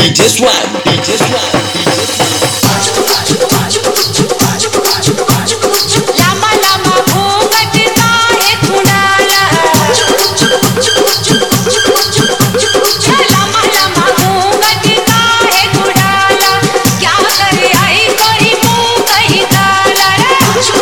DJ Swag, DJ Swag, DJ Swag. Lama Lama घूंघट काहे खुडाला, लामा लामा घूंघट काहे खुडाला, क्या करे आई कोई मुँह कहीं काला रे।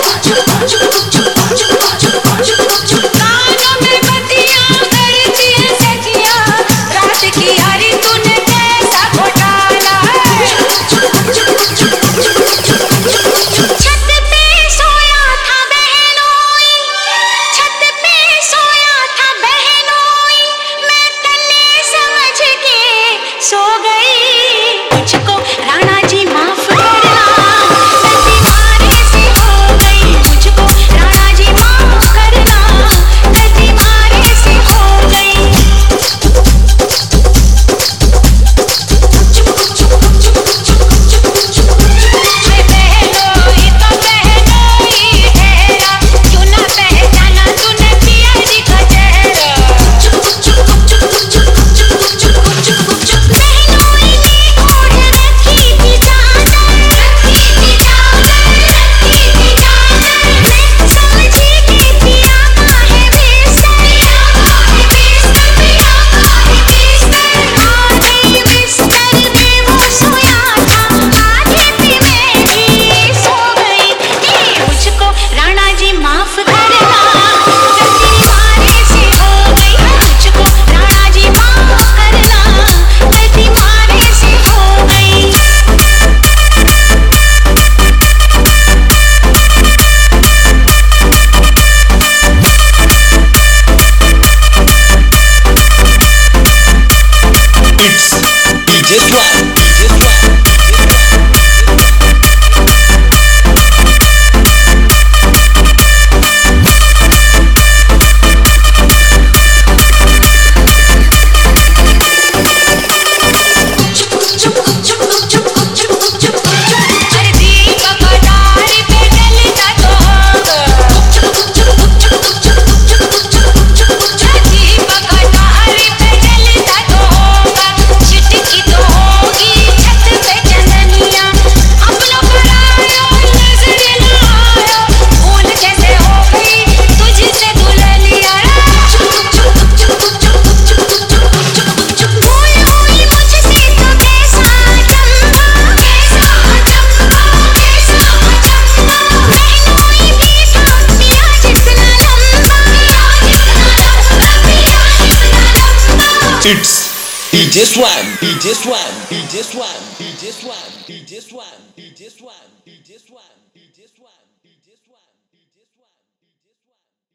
कानों में बत्तियां करती है सखियां, रात की यारी तूने कैसा घोटाला है। छत पे सोया था बहनोई, छत पे सोया था बहनोई, मैं तले समझ के सो गई। मुझको राणा जी माफ करना, गलती मारे से हो गई। मुझको राणा जी माफ करना, गलती मारे से हो गई। बहनोई तो बहनोई ठहरा, क्यों ना पहचाना तूने पिया जी का चेहरा। बहनोई ने ओढ़ रखी थी चादर, मैं समझी कि पिया का है बिस्तर, आधे बिस्तर में वो सोया था, आधे पे मैं भी सो गई। मुझको राणा जी माफ करना, गलती मारे से हो गई। मुझको राणा जी माफ करना, गलती मारे से हो गई। It's DJ Swag, DJ Swag, DJ Swag. अरे दीपक डारी पे जलता तो होगा, दीपक डारी पे जलता तो होगा, छिटकी तो होगी छत पे चंदनिया। अपनों पर आयो नजर ना आयो, भूल कैसे हो गई तुझसे दुल्हनिया। भूल हुई मुझसे तो कैसा अचंभा, बहनोई भी था पिया जितना लंबा। It's DJ Swag, DJ Swag, DJ Swag, DJ Swag, DJ Swag, DJ Swag.